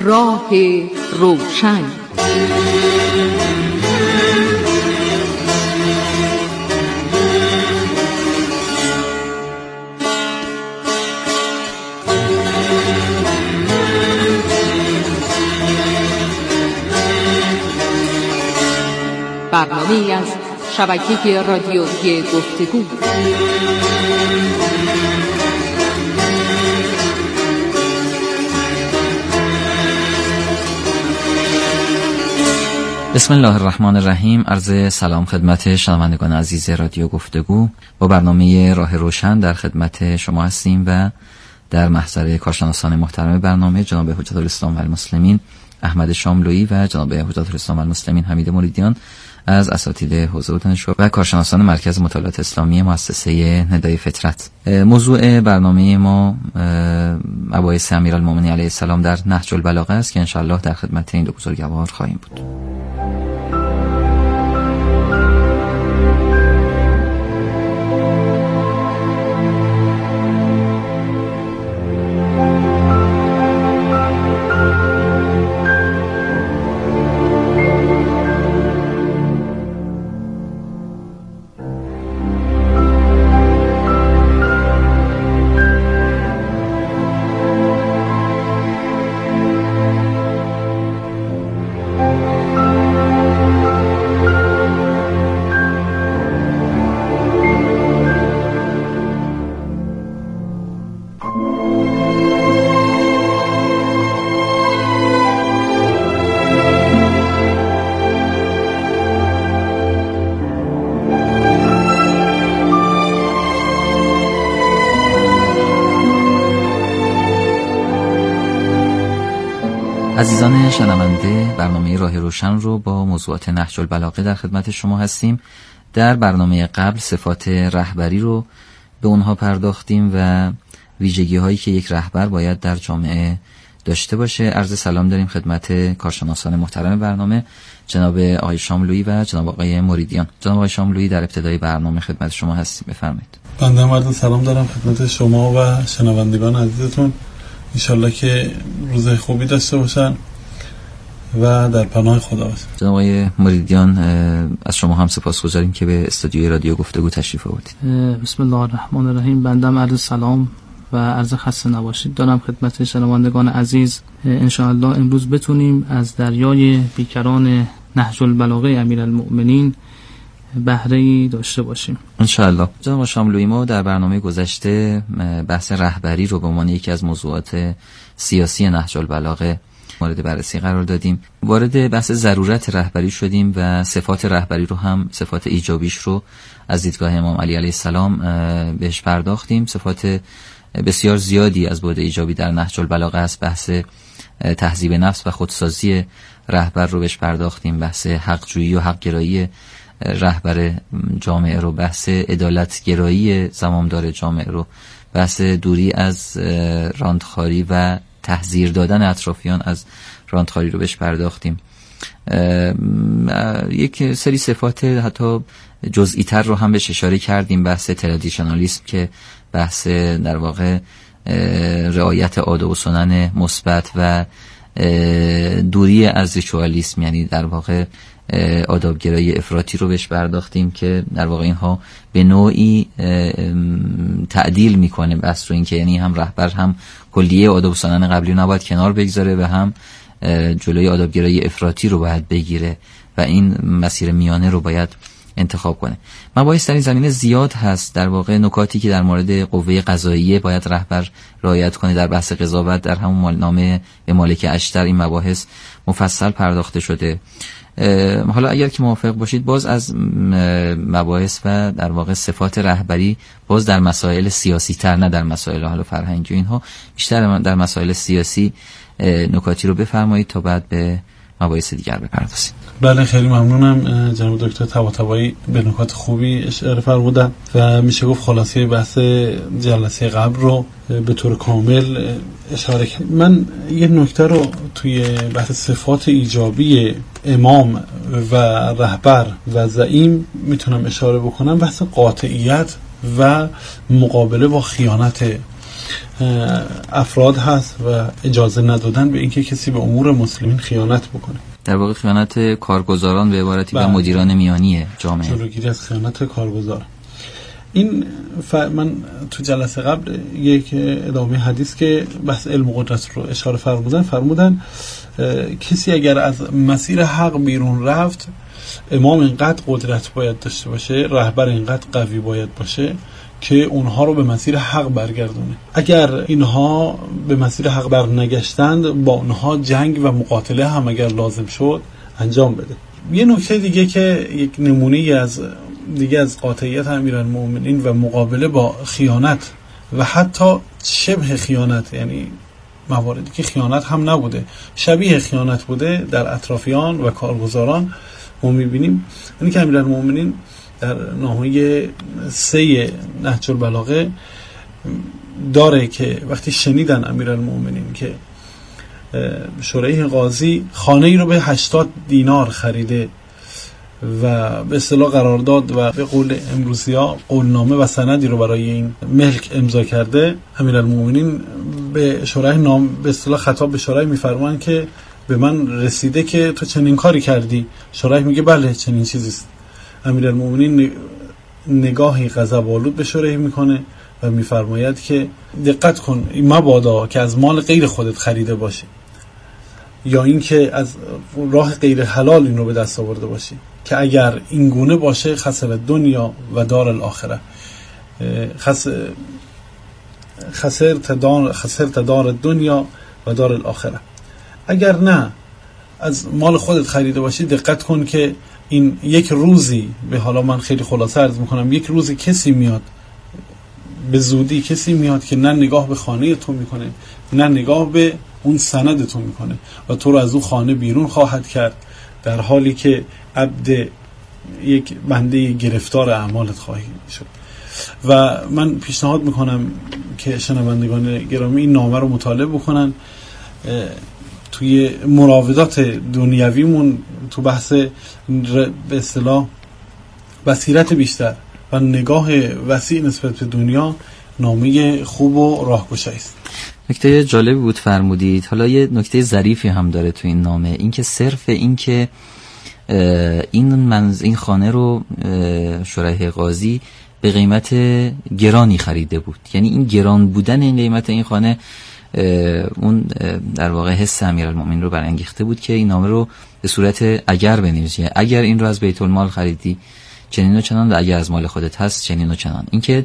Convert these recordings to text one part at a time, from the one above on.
راه روشن. برنامه‌ای از شبکه رادیویی گفتگو. بسم الله الرحمن الرحیم. عرض سلام خدمت شنوندگان عزیز رادیو گفتگو. با برنامه راه روشن در خدمت شما هستیم و در محضر کارشناسان محترم برنامه جناب حجت الاسلام و المسلمین احمد شاملویی و جناب حجت الاسلام و المسلمین حمید مریدیان از اساتید حوزه دانشگاه و کارشناسان مرکز مطالعات اسلامی مؤسسه ندای فطرت. موضوع برنامه ما مباحث امیرالمومنین علیه السلام در نهج البلاغه است که ان شاء الله در خدمت این دو بزرگوار خواهیم بود. عزیزان شنونده، برنامه راه روشن رو با موضوعات نهج البلاغه در خدمت شما هستیم. در برنامه قبل صفات رهبری رو به اونها پرداختیم و ویژگی هایی که یک رهبر باید در جامعه داشته باشه. عرض سلام داریم خدمت کارشناسان محترم برنامه جناب آقای شاملویی و جناب آقای مریدیان. جناب آقای شاملویی در ابتدای برنامه خدمت شما هستیم، بفرمایید. بنده هم عرض سلام دارم خدمت شما و شنوندگان عزیزتون. انشالله که روز خوبی داشته باشن و در پناه خدا باشن. جناب آقای مریدیان، از شما هم سپاسگزاریم که به استودیوی رادیو گفتگو تشریف آوردید. بسم الله الرحمن الرحیم. بندم عرض سلام و عرض خسته نباشید دارم خدمت شنوندگان عزیز. انشاءالله امروز بتونیم از دریای بیکران نهج البلاغه امیرالمؤمنین بهره‌ای داشته باشیم انشاءالله. جناب شاملویی، ما در برنامه گذشته بحث رهبری رو به عنوان یکی از موضوعات سیاسی نهج البلاغه مورد بررسی قرار دادیم. وارد بحث ضرورت رهبری شدیم و صفات رهبری رو هم، صفات ایجابیش رو از دیدگاه امام علی علیه السلام بهش پرداختیم. صفات بسیار زیادی از بعد ایجابی در نهج البلاغه است. بحث تهذیب نفس و خودسازی رهبر رو بهش پرداختیم، بحث حق‌جویی و حق‌گرایی رهبر جامعه رو، بحث عدالت‌گرایی زمامدار جامعه رو، بحث دوری از راندخاری و تحذیر دادن اطرافیان از راندخاری رو بهش پرداختیم. یک سری صفات حتی جزئی تر رو هم بهش اشاره کردیم، بحث ترادیشنالیسم که بحث در واقع رعایت آداب و سنن مثبت و دوری از ریچوالیسم، یعنی در واقع آدابگرایی افراطی رو بهش پرداختیم که در واقع اینها به نوعی تعدیل میکنه بحث رو، این که یعنی هم رهبر هم کلیه آداب و سنن قبلی رو نباید کنار بگذاره و هم جلوی آدابگرایی افراطی رو باید بگیره و این مسیر میانه رو باید انتخاب کنه. مباحث در این زمینه زیاد هست. در واقع نکاتی که در مورد قوه قضاییه باید رهبر رعایت کنه در بحث قضاوت در همون نامه به مالک اشتر این مباحث مفصل پرداخته شده. حالا اگر که موافق باشید باز از مباحث و در واقع صفات رهبری باز در مسائل سیاسی تر، نه در مسائل حالا فرهنگی و اینها، بیشتر در مسائل سیاسی نکاتی رو بفرمایید تا بعد به مباحث دیگر بپردازیم. بله، خیلی ممنونم. جناب دکتر طباطبایی به نکات خوبی اشاره فرمودن و میشه گفت خلاصه بحث جلسه قبل رو به طور کامل اشاره کرد. من یه نکته رو توی بحث صفات ایجابی امام و رهبر و زعیم میتونم اشاره بکنم، بحث قاطعیت و مقابله با خیانت. افراد هست و اجازه ندادن به اینکه کسی به امور مسلمین خیانت بکنه. در واقع خیانت کارگزاران به عبارتی و مدیران میانی جامعه، جلوگیری از خیانت کارگزار. این من تو جلسه قبل یک ادامه حدیث که بحث علم و قدرت رو اشاره فرمودن کسی اگر از مسیر حق بیرون رفت، امام اینقدر قدرت باید داشته باشه، رهبر اینقدر قوی باید باشه که اونها رو به مسیر حق برگردونه. اگر اینها به مسیر حق برنگشتند، با اونها جنگ و مقاتله هم اگر لازم شد انجام بده. یه نکته دیگه که یک نمونه از قاطعیت امیرالمومنین و مقابله با خیانت و حتی شبه خیانت، یعنی مواردی که خیانت هم نبوده، شبیه خیانت بوده در اطرافیان و کارگزاران، ما می‌بینیم یعنی که امیرالمومنین در نامه 3 نهج البلاغه داره که وقتی شنیدن امیرالمومنین که شریح قاضی خانه‌ای رو به 80 دینار خریده و به اصطلاح قرارداد و به قول امروزی‌ها قولنامه و سندی رو برای این ملک امضا کرده، امیرالمومنین به شریح به اصطلاح خطاب به شریح می‌فرمایند که به من رسیده که تو چنین کاری کردی. شریح میگه بله چنین چیزی است. امیرالمومنین نگاهی غضب‌آلود به شریح میکنه و میفرماید که دقت کن مبادا که از مال غیر خودت خریده باشی یا اینکه از راه غیر حلال این رو به دست آورده باشی، که اگر این گونه باشه خسر دنیا و دار الاخره، خسرت دار دنیا و دار الاخره. اگر نه از مال خودت خریده باشی، دقت کن که این یک روزی، به حالا من خیلی خلاصه عرض میکنم، یک روزی کسی میاد، به زودی کسی میاد که نه نگاه به خانه تو میکنه نه نگاه به اون سند تو میکنه و تو رو از اون خانه بیرون خواهد کرد، در حالی که عبد یک بنده گرفتار اعمالت خواهی شد. و من پیشنهاد میکنم که شنوندگان گرامی این نامه رو مطالعه بکنن. توی مراودات دنیویمون تو بحث به اصطلاح بصیرت بیشتر و نگاه وسیع نسبت به دنیا نامه خوب و راهگشایی است. نکته جالبی بود فرمودید. حالا یه نکته ظریفی هم داره تو این نامه، این که صرف این که این خانه رو شریح قاضی به قیمت گرانی خریده بود، یعنی این گران بودن این قیمت این خانه اون در واقع حس امیرالمومنین رو برانگیخته بود که این نامه رو به صورت اگر بنویسی، اگر این رو از بیت المال خریدی چنین و چنان و اگر از مال خودت هست چنین و چنان. اینکه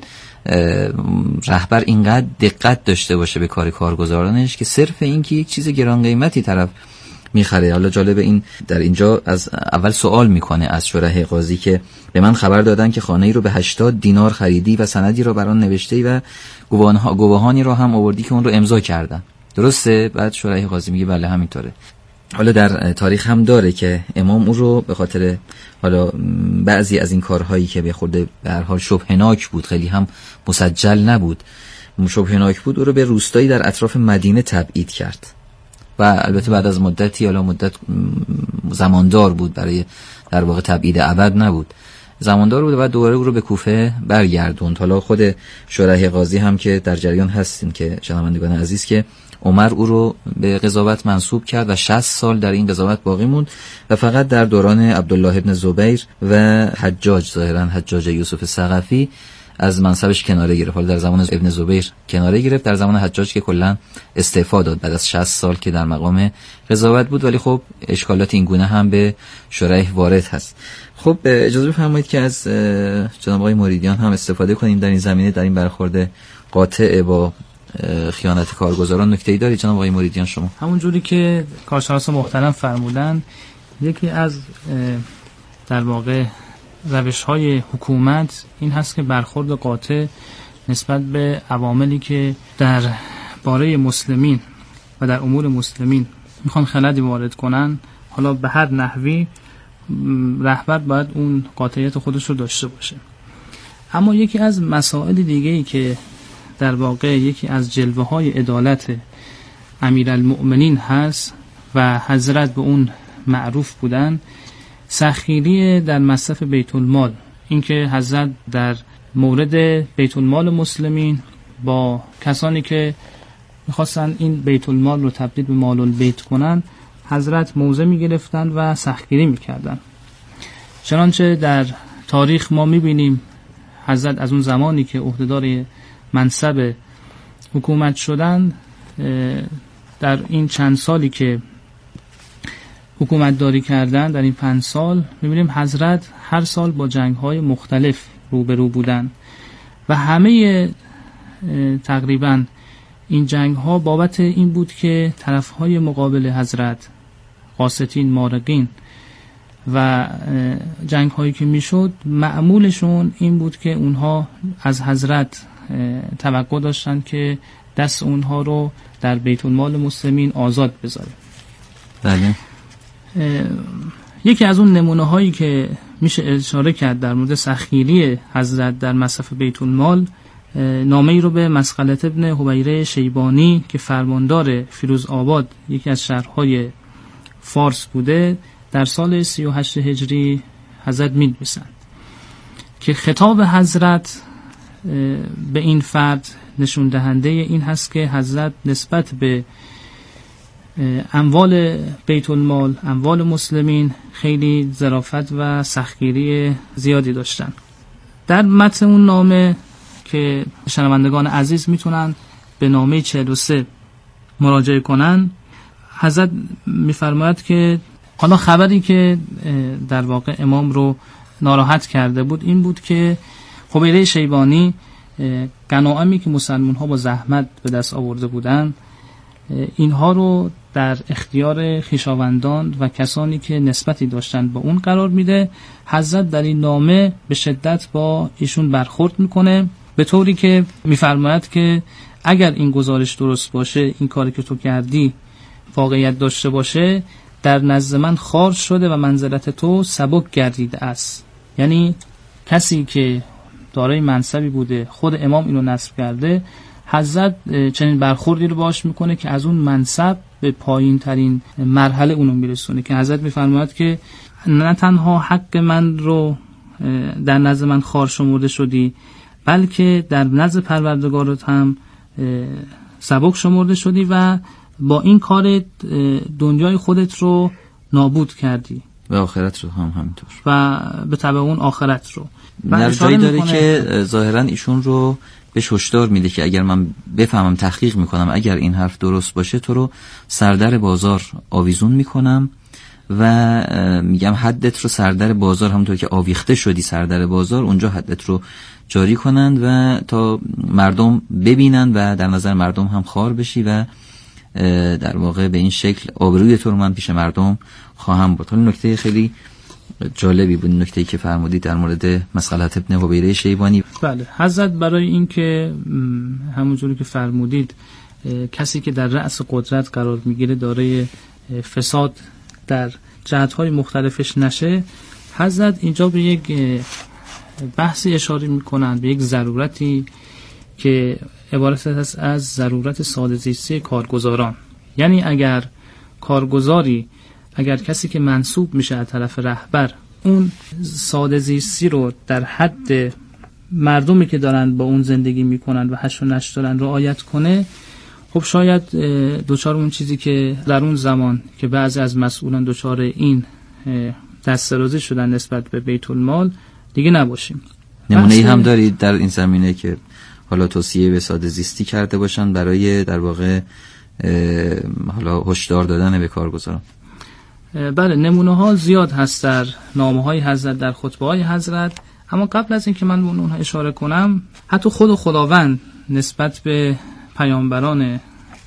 رهبر اینقدر دقت داشته باشه به کار کارگزارانش که صرف این که یک چیز گران قیمتی طرف میخره. حالا جالب این در اینجا از اول سوال میکنه از شریح قاضی که به من خبر دادن که خانه‌ای رو به 80 دینار خریدی و سندی رو برام نوشته‌ای و گواهانی رو هم آوردی که اون رو امضا کردن، درسته؟ بعد شریح قاضی میگه بله همینطوره. حالا در تاریخ هم داره که امام او رو به خاطر حالا بعضی از این کارهایی که به خورده به هر حال شبهناک بود، خیلی هم مسجل نبود، شبهناک بود، او رو به روستایی در اطراف مدینه تبعید کرد و البته بعد از مدتی، حالا مدت زماندار بود، برای در واقع تبعید ابد نبود، زماندار بود و بعد دوباره او رو به کوفه برگردوند. حالا خود شریح قاضی هم که در جریان هستیم که شنوندگان عزیز که عمر او رو به قضاوت منصوب کرد و 60 سال در این قضاوت باقی موند و فقط در دوران عبدالله ابن زبیر و حجاج، ظاهرا حجاج یوسف ثقفی، از منصبش کناره گرفت. حالا در زمان ابن زبیر کناره گرفت، در زمان حجاج که کلا استعفا داد بعد از 60 سال که در مقام قضاوت بود. ولی خب اشکالات این گونه هم به شریح وارد هست. خب اجازه بفرمایید که از جناب آقای مریدیان هم استفاده کنیم در این زمینه، در این برخورد قاطع با خیانت کارگزاران. نکته‌ای داری جناب آقای مریدیان شما؟ همون جوری که کارشناس محترم فرمودن، یکی از در واقع روش‌های حکومت این هست که برخورد قاطع نسبت به عواملی که در باره مسلمین و در امور مسلمین میخوان خللی وارد کنن، حالا به هر نحوی رهبر باید اون قاطعیت خودش رو داشته باشه. اما یکی از مسائل دیگه‌ای که در واقع یکی از جلوه‌های عدالت امیرالمؤمنین هست و حضرت به اون معروف بودن، سخیری در مصرف بیت المال. اینکه حضرت در مورد بیت المال مسلمین با کسانی که میخواستن این بیت المال رو تبدیل به مال البیت کنن حضرت موضع میگرفتن و سختگیری میکردن. چنانچه در تاریخ ما میبینیم حضرت از اون زمانی که عهدهدار منصب حکومت شدن، در این چند سالی که حکومت داری کردن، در این 5 سال میبینیم حضرت هر سال با جنگ‌های مختلف روبرو بودن و همه تقریبا این جنگ‌ها بابت این بود که طرف‌های مقابل حضرت، قاسطین، مارقین و جنگ‌هایی که میشد معمولشون این بود که اونها از حضرت توقع داشتن که دست اونها رو در بیت المال مسلمین آزاد بذاره. بله. یکی از اون نمونه هایی که میشه اشاره کرد در مورد سختگیری حضرت در مصرف بیت المال، نامه‌ای رو به مسقلة ابن حبیره شیبانی که فرماندار فیروز آباد یکی از شهرهای فارس بوده در سال 38 هجری حضرت می‌نویسند که خطاب حضرت به این فرد نشون دهنده این هست که حضرت نسبت به اموال بیت المال، اموال مسلمین خیلی ظرافت و سختگیری زیادی داشتن. در متن اون نامه که شنوندگان عزیز میتونن به نامه 43 مراجعه کنن، حضرت میفرماید که حالا خبری که در واقع امام رو ناراحت کرده بود این بود که حبیره شیبانی غنایمی که مسلمان ها با زحمت به دست آورده بودن اینها رو در اختیار خویشاوندان و کسانی که نسبتی داشتن با اون قرار میده. حضرت در این نامه به شدت با ایشون برخورد میکنه به طوری که میفرماید که اگر این گزارش درست باشه، این کاری که تو کردی واقعیت داشته باشه، در نزد من خار شده و منزلت تو سبک گردیده است. یعنی کسی که دارای منصبی بوده، خود امام اینو نصب کرده، حضرت چنین برخوردی رو باش میکنه که از اون منصب به پایین ترین مرحله اونو میرسونه، که حضرت میفرماید که نه تنها حق من رو در نزد من خار شمرده شدی، بلکه در نزد پروردگارت هم سبک شمرده شدی و با این کار دنیای خودت رو نابود کردی و آخرت رو هم همینطور و به تبع اون آخرت رو. در جایی داره که ظاهرا ایشون رو به هشدار میده که اگر من بفهمم، تحقیق میکنم، اگر این حرف درست باشه تو رو سردر بازار آویزون میکنم و میگم حدت رو سردر بازار، همونطور که آویخته شدی سردر بازار، اونجا حدت رو جاری کنند و تا مردم ببینن و در نظر مردم هم خار بشی و در واقع به این شکل آبروی تو رو من پیش مردم خواهم برد. حالا نکته خیلی جالبی بود نکته‌ای که فرمودید در مورد مسقلة ابن حبیره شیبانی. بله، حضرت برای این که همونجوری که فرمودید کسی که در رأس قدرت قرار میگیره دارای فساد در جهت‌های مختلفش نشه، حضرت اینجا به یک بحثی اشاره میکنند، به یک ضرورتی که عبارت است از ضرورت ساده‌زیستی کارگزاران. یعنی اگر کارگزاری، اگر کسی که منصوب میشه از طرف رهبر اون ساده‌زیستی رو در حد مردمی که دارن با اون زندگی میکنن و هش و نش دارن رعایت کنه، خب شاید دوچار اون چیزی که در اون زمان که بعضی از مسئولان دوچار این دسترازی شدن نسبت به بیت المال دیگه نباشیم. نمونه‌ای هم دارید در این زمینه که حالا توصیه به ساده‌زیستی کرده باشن برای در واقع حالا هشدار دادن به کارگزاران؟ بله، نمونه ها زیاد هست در نامه های حضرت، در خطبه های حضرت. اما قبل از اینکه من به اونها اشاره کنم، حتی خود خداوند نسبت به پیامبران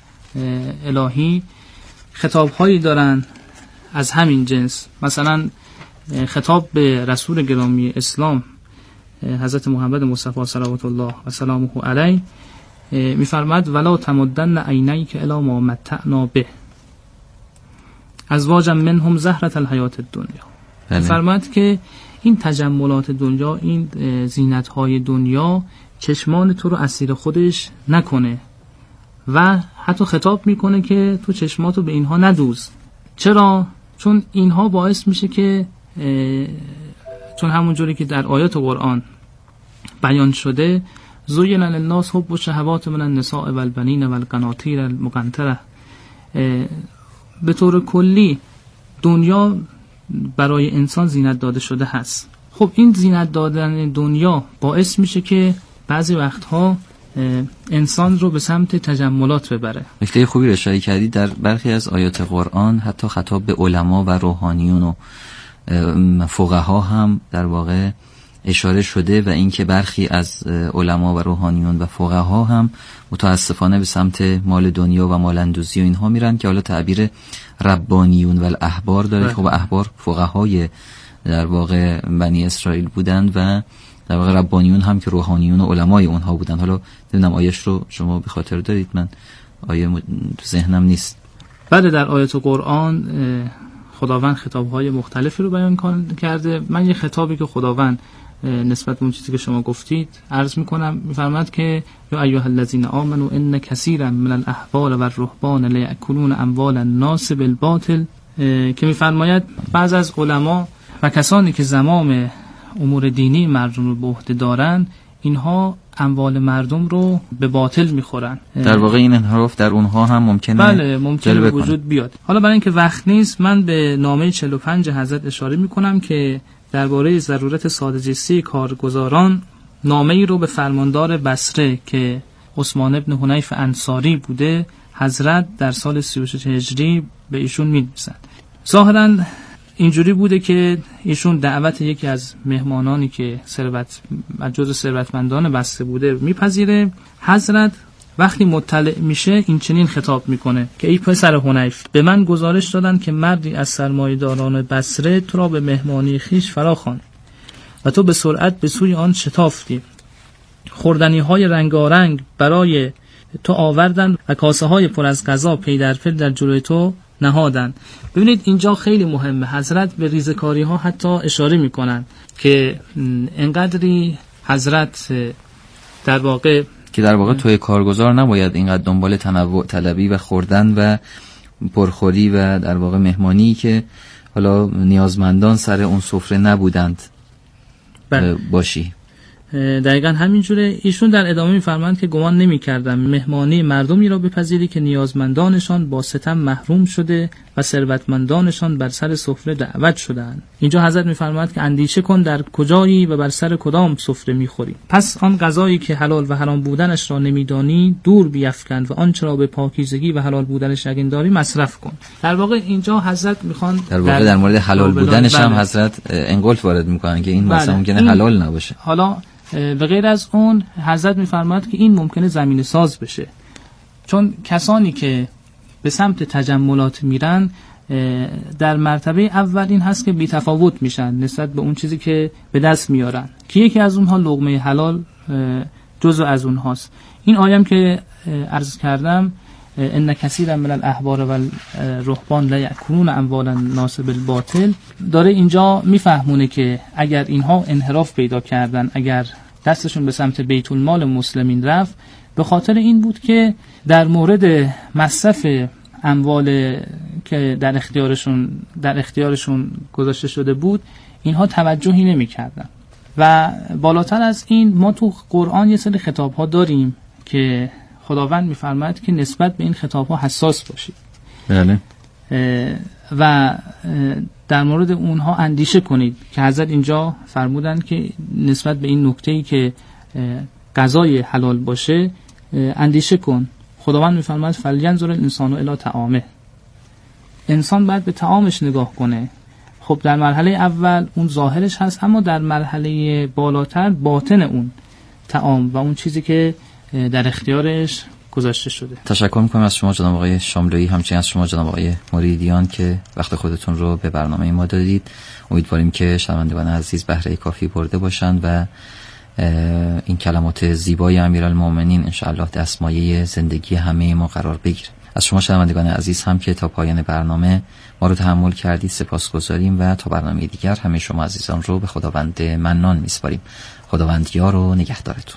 الهی خطاب هایی دارن از همین جنس. مثلا خطاب به رسول گرامی اسلام حضرت محمد مصطفی صلوات الله و سلامه علیه میفرماد ولا تمدن عینیک الی ما متعنا به ازواجا منهم زهرة الحیات الدنیا. میفرماد که این تجملات دنیا، این زینت های دنیا چشمان تو رو اسیر خودش نکنه و حتی خطاب میکنه که تو چشماتو به اینها ندوز. چرا؟ چون اینها باعث میشه که چون همون جوری که در آیات قرآن بیان شده، زین للناس حب الشهوات من النساء والبنین والقناطیر المقنطره. به طور کلی دنیا برای انسان زینت داده شده هست. خب این زینت دادن دنیا باعث میشه که بعضی وقتها انسان رو به سمت تجملات ببره. نکته خوبی رو اشاره کردید. در برخی از آیات قرآن حتی خطاب به علما و روحانیون و فقها هم در واقع اشاره شده و اینکه برخی از علما و روحانیون و فقها هم متاسفانه به سمت مال دنیا و مال اندوزی و اینها میرن که حالا تعبیر ربانیون و الاحبار داره. خب احبار فقهای در واقع بنی اسرائیل بودند و در واقع ربانیون هم که روحانیون و علمای اونها بودند. حالا نمیدونم آیش رو شما به خاطر دارید؟ من آیه تو ذهنم نیست. بعد در آیات قرآن خداوند خطاب‌های مختلفی رو بیان کرده. من یه خطابی که خداوند نسبت به اون چیزی که شما گفتید عرض میکنم. میفرماد که یا ایها الذین آمنوا ان کثیرا من الاحبار و الرهبان لیأکلون اموال الناس بالباطل، که میفرماید بعض از علما و کسانی که زمام امور دینی مردم رو به عهده دارن اینها اموال مردم رو به باطل میخورن. در واقع این انحراف در اونها هم ممکنه بله ممکنه به وجود بیاد. حالا برای اینکه وقت نیست من به نامه 45 حضرت اشاره میکنم که درباره ضرورت ساده‌جستی کارگزاران نامه‌ای رو به فرماندار بصره که عثمان ابن حنیف انصاری بوده حضرت در سال 36 هجری به ایشون می‌نویسند. ظاهراً اینجوری بوده که ایشون دعوت یکی از مهمانانی که جزو ثروتمندان بسته بوده میپذیره. حضرت وقتی مطلع میشه این چنین خطاب میکنه که ای پسر حنیف، به من گزارش دادن که مردی از سرمایه‌داران بصره تو را به مهمانی خیش فراخواند و تو به سرعت به سوی آن شتافتی. خوردنی‌های رنگارنگ برای تو آوردن و کاسه‌های پر از غذا پی در پی در جلوی تو نهادن. ببینید اینجا خیلی مهمه. حضرت به ریزکاری‌ها حتی اشاره میکنن که انقدری حضرت در واقع توی کارگزار نباید اینقدر دنبال تنوع طلبی و خوردن و پرخوری و در واقع مهمانی که حالا نیازمندان سر اون سفره نبودند باشی. دقیقاً همینجوره. ایشون در ادامه می‌فرمایند که گمان نمی‌کردم مهمانی مردمی را بپذیری که نیازمندانشان با ستم محروم شده و ثروتمندانشان بر سر سفره دعوت شدند. اینجا حضرت می‌فرماید که اندیشه کن در کجایی و بر سر کدام سفره می‌خوری. پس آن غذایی که حلال و حرام بودنش را نمی‌دانی دور بیفکن و آنچه را به پاکیزگی و حلال بودنش یقین داری مصرف کن. در واقع اینجا حضرت می‌خوان در مورد حلال بودنش هم حضرت انقلت وارد می‌کنن که این مثلا ممکنه حلال نباشه. حالا به غیر از اون حضرت می‌فرماید که این ممکنه زمینه ساز بشه، چون کسانی که به سمت تجملات میرن در مرتبه اول این هست که بی‌تفاوت میشن نسبت به اون چیزی که به دست میارن، که یکی از اونها لقمه حلال جزء از اونهاست. این آیه که عرض کردم ان کثیرا من الاحبار و الرهبان لا یأکلون اموال الناس بالباطل داره اینجا میفهمونه که اگر اینها انحراف پیدا کردن، اگر دستشون به سمت بیت المال مسلمین رفت، به خاطر این بود که در مورد مصرف اموال که در اختیارشون گذاشته شده بود اینها توجهی نمی‌کردن. و بالاتر از این ما تو قرآن یه سری خطاب‌ها داریم که خداوند می‌فرماید که نسبت به این خطاب‌ها حساس باشید. بله. و در مورد اونها اندیشه کنید که حضرت اینجا فرمودن که نسبت به این نکته‌ای که غذای حلال باشه اندیشه کن. خداوند می‌فرماید فلینظر الانسان الی طعامه. انسان باید به طعامش نگاه کنه. خب در مرحله اول اون ظاهرش هست، اما در مرحله بالاتر باطن اون طعام و اون چیزی که در اختیارش گذاشته شده. تشکر می‌کنم از شما جناب آقای شاملویی، همچنین از شما جناب آقای مریدیان که وقت خودتون رو به برنامه ما دادید. امیدواریم که شنوندگان عزیز بهره کافی برده باشند و این کلمات زیبای امیرالمومنین انشاءالله دستمایه زندگی همه ما قرار بگیره. از شما شنوندگان عزیز هم که تا پایان برنامه ما رو تحمل کردید سپاسگزاریم و تا برنامه دیگر همه شما عزیزان رو به خداوند منان میسپاریم. خداوند یار و نگهدارتون.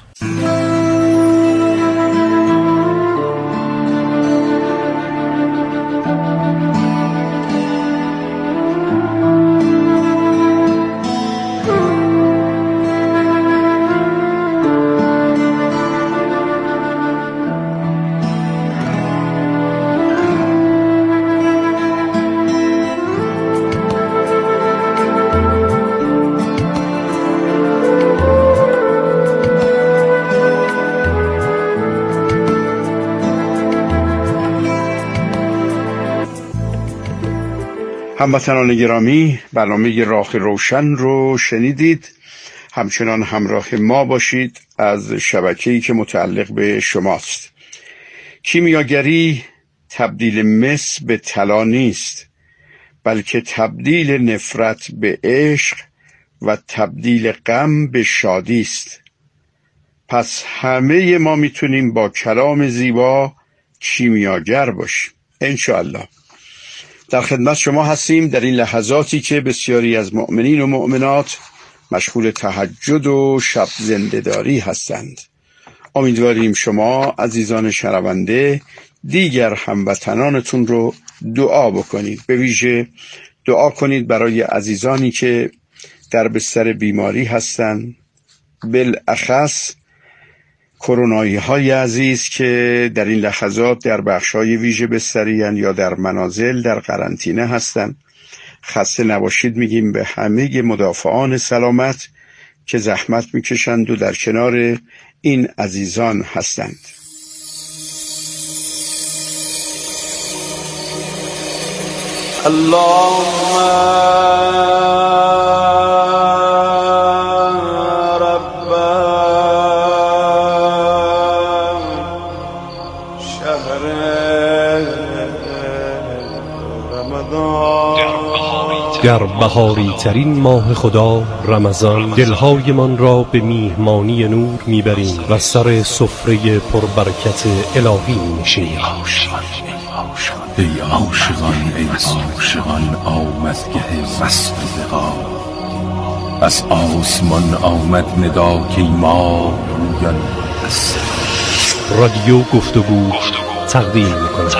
هموطنان گرامی، برنامه راه روشن رو شنیدید. همچنان همراه ما باشید از شبکه‌ای که متعلق به شماست. کیمیاگری تبدیل مس به طلا نیست، بلکه تبدیل نفرت به عشق و تبدیل غم به شادی است. پس همه ما میتونیم با کلام زیبا کیمیاگر باشیم انشاءالله. در خدمت شما هستیم در این لحظاتی که بسیاری از مؤمنین و مؤمنات مشغول تهجد و شب زنده‌داری هستند. امیدواریم شما عزیزان شنونده دیگر هموطنانتون رو دعا بکنید. به ویژه دعا کنید برای عزیزانی که در بستر بیماری هستند، بالاخص کرونایی های عزیز که در این لحظات در بخشای ویژه بستریان یا در منازل در قرنطینه هستند. خسته نباشید میگیم به همه مدافعان سلامت که زحمت میکشند و در کنار این عزیزان هستند. در بهاری ترین ماه خدا رمضان دلهای من را به میهمانی نور میبریم و سر سفره پربرکت الهی میشینیم. ای عاشقان ای عاشقان آمدگه وصل لقا، از آسمان آمد ندا که ما رویان هست. رادیو گفتگو تقدیم می‌کند.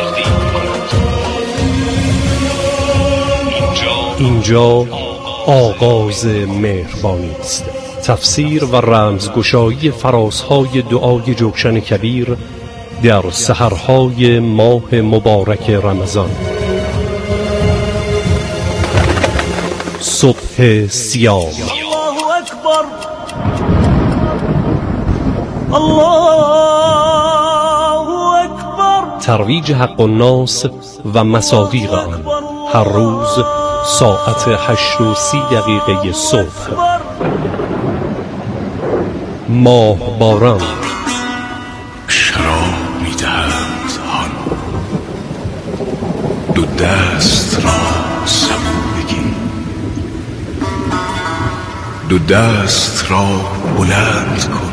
اینجا آغاز مهربانی است. تفسیر و رمزگشایی فرازهای دعای جوشن کبیر در سحرهای ماه مبارک رمضان. صبح سیام. الله اکبر، الله اکبر. ترویج حق الناس و مصادیق آن هر روز ساعت 8:30 صبح. ماه باران. شراب می‌دهند هان، دو دست را سبو بگیر، دو دست را بلند کن،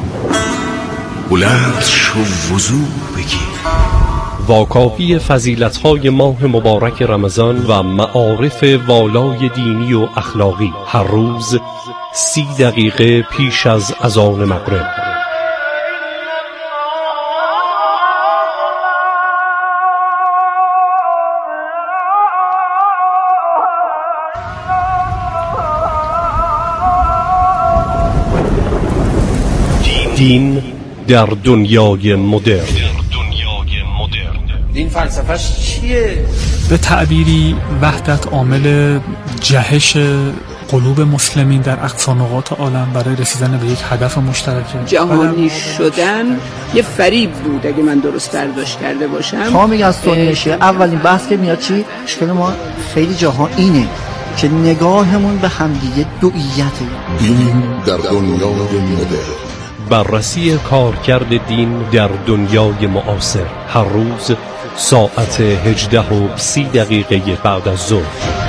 بلند شو وضو بگیر. واکاوی فضیلت‌های ماه مبارک رمضان و معارف والای دینی و اخلاقی هر روز 30 دقیقه پیش از اذان مغرب. دین در دنیای مدرن. دین فلسفه‌اش چیه؟ به تعبیری وحدت عامل جهش قلوب مسلمین در اقصا نقاط عالم برای رسیدن به یک هدف مشترک. جهانی شدن یه فریب بود اگه من درست برداشت کرده باشم. شما میگن از دنیاشه اولین بحث که میاد چی؟ اشکال ما خیلی جاها اینه که نگاهمون به همدیگه دوئیته. دین در دنیای مدرن. بررسی کارکرد دین در دنیای معاصر هر روز ساعت 18:30 بعد از ظهر.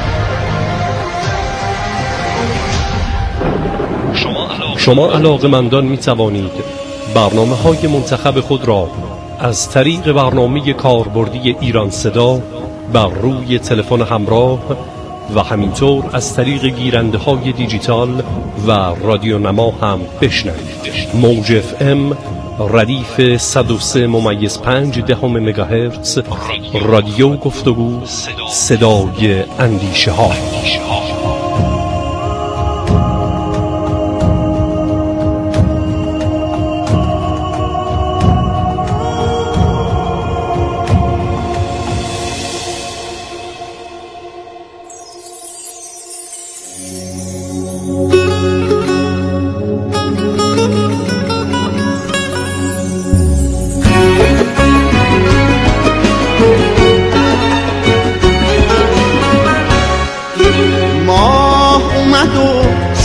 شما علاقه‌مندان می توانید برنامه‌های منتخب خود را از طریق برنامه کاربردی ایران صدا بر روی تلفن همراه و همینطور از طریق گیرنده‌های دیجیتال و رادیو نما هم بشنوید. موج FM ردیف 103.5 مگاهرتز. رادیو گفتگو، صدای اندیشه ها.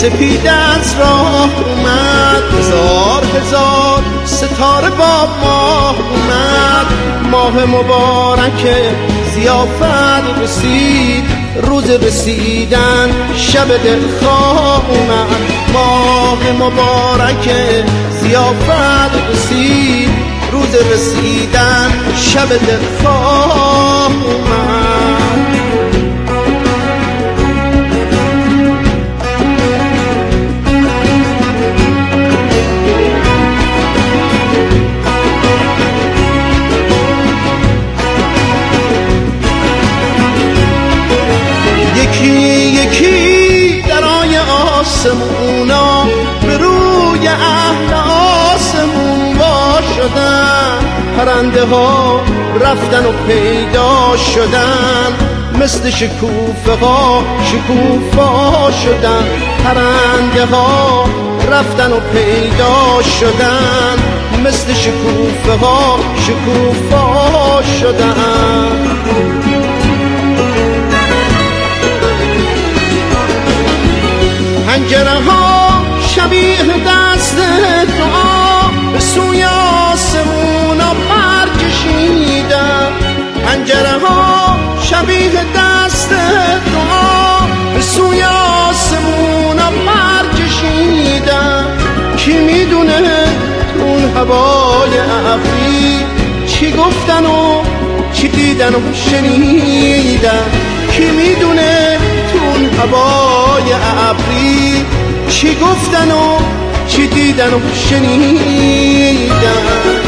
سپید از راه اومد، هزار هزار ستاره با ماه اومد. ماه مبارک ضیافت رسید، روز رسیدن شب دلخواه اومد. ماه مبارک ضیافت رسید، روز رسیدن شب دلخواه اومد. یکی درای آسمونا به روی اهل آسمون وا شدن. پرنده ها رفتن و پیدا شدن، مثل شکوفه ها شکوفا شدن. پرنده ها رفتن و پیدا شدن، مثل شکوفه ها شکوفا شدن. پنجره ها شبیه دست دعا به سوی آسمون برکشیدن. پنجره ها شبیه دست دعا به سوی آسمون برکشیدن. کی میدونه اون هوای ابری چی گفتن و چی دیدن و شنیدن. کی میدونه اون هوای ابری چی گفتن و چی دیدن و شنیدن.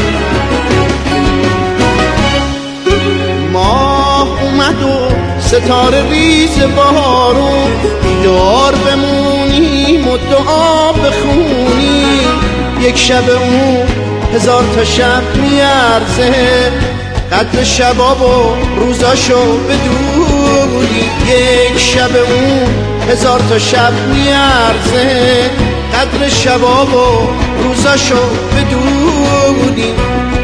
ماه اومد و ستاره ریز بارون، بیدار بمونیم و دعا بخونیم. یک شب اون هزار تا شب میارزه، قدر شباب و روزاشو بدونی. یک شب اون هزار تا شب میارزه، قدر شباب و روزاشو بدونی.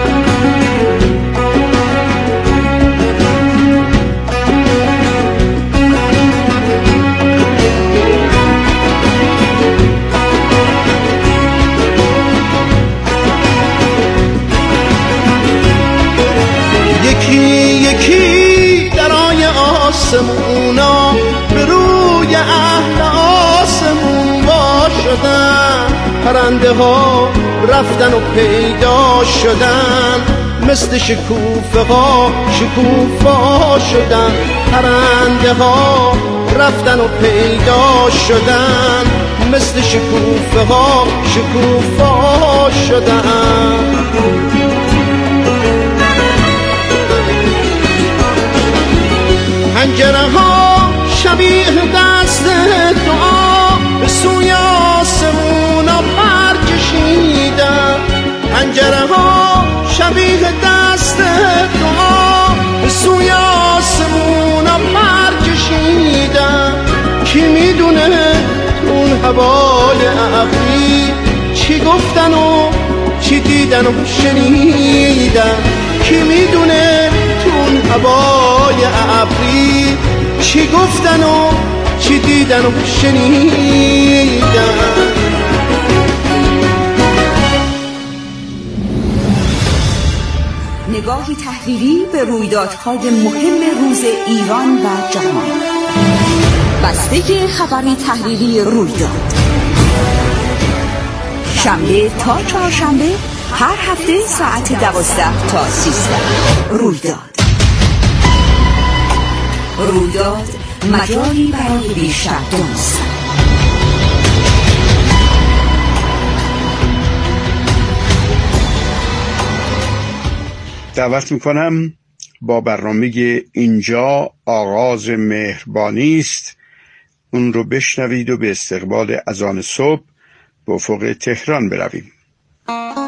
یکی درای آسمونا به روی اهل آسمون وا شدن. پرنده ها رفتن و پیدا شدن، مثل شکوفه ها شکوفا شدن. پرنده ها رفتن و پیدا شدن، مثل شکوفه ها شکوفا شدن. پنجره ها شبیه دست دعا به سوی آسمون برکشیدن. پنجره ها شبیه دست دعا به سوی آسمون برکشیدن. کی میدونه اون هوای ابری چی گفتن و چی دیدن و شنیدن. کی میدونه اون هوای ابری چی گفتن و چی دیدن و شنیدن. نگاهی تحلیلی به رویدادهای مهم روز ایران و جهان. بسته خبری تحلیلی رویداد، شنبه تا چهارشنبه هر هفته ساعت 12 تا 13. رویداد مجالی برای بیشتر دانستن. دعوت میکنم با برنامه اینجا آغاز مهربانی است اون رو بشنوید و به استقبال اذان صبح به افق تهران برویم.